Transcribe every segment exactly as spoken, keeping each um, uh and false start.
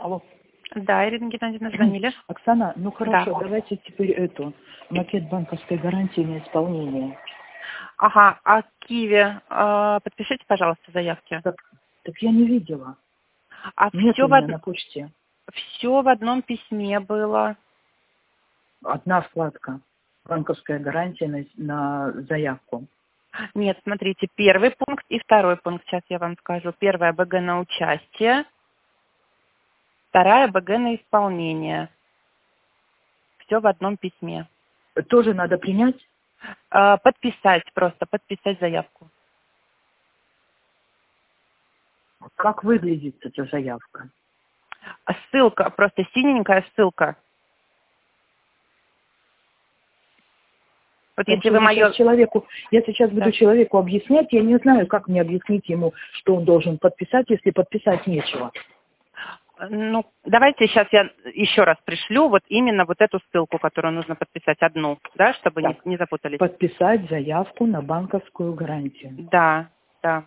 Алло. Да, Ирина Геннадьевна, звонили. Оксана, ну хорошо, Да. давайте теперь эту, макет банковской гарантии на исполнение. Ага, а Киви, э, подпишите, пожалуйста, заявки. Так, так я не видела. А Нет все у в, меня од... на почте. все в одном письме было. Одна вкладка. Банковская гарантия на, на заявку. Нет, смотрите, первый пункт и второй пункт, сейчас я вам скажу. Первая БГ на участие, вторая БГ на исполнение. Все в одном письме. Тоже надо принять? Э, Подписать просто, подписать заявку. Как выглядит эта заявка? А ссылка, просто синенькая ссылка. Вот Потому если что вы я сейчас мое... человеку, я сейчас буду Да. человеку объяснять, я не знаю, как мне объяснить ему, что он должен подписать, если подписать нечего. Ну, давайте сейчас я еще раз пришлю вот именно вот эту ссылку, которую нужно подписать, одну, да, чтобы не, Так, не запутались. подписать заявку на банковскую гарантию. Да, да.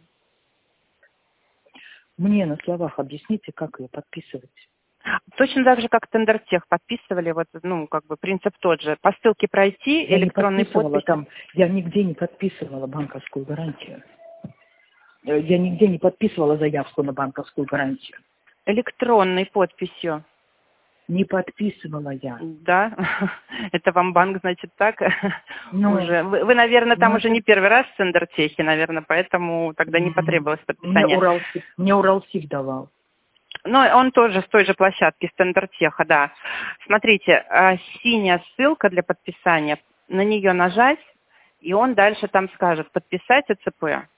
Мне на словах объясните, как ее подписывать. Точно так же, как Тендертех подписывали, вот, ну, как бы принцип тот же. По ссылке пройти, Я не электронной подписывала подписи. там, я нигде не подписывала банковскую гарантию. Э, Я нигде не подписывала заявку на банковскую гарантию. Электронной подписью. Не подписывала я. Да, это вам банк, значит, так Ну, уже. Вы, вы, наверное, там ну уже это не первый раз в Тендертехе, наверное, поэтому тогда не м, потребовалось мне подписание. Уралсиб, мне Уралсиб давал. Ну, он тоже с той же площадки, с Тендертеха, да. Смотрите, а, синяя ссылка для подписания, на нее нажать, и он дальше там скажет «Подписать ОЦП».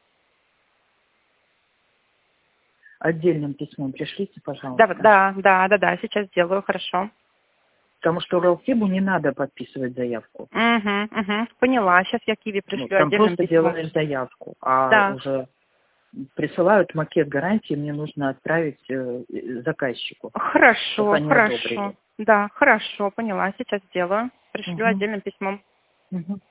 Отдельным письмом пришлите, Да, пожалуйста. да, да, да, да, сейчас сделаю, хорошо. Потому что Уралсибу не надо подписывать заявку. Угу, угу, поняла, сейчас я Киви Ну, пришлю там отдельным просто письмом. делаешь заявку, а Да, уже присылают макет гарантии, мне нужно отправить э, заказчику, чтобы хорошо, они хорошо. одобрили. Да, хорошо, поняла, сейчас сделаю. Пришлю Угу. отдельным письмом. Угу.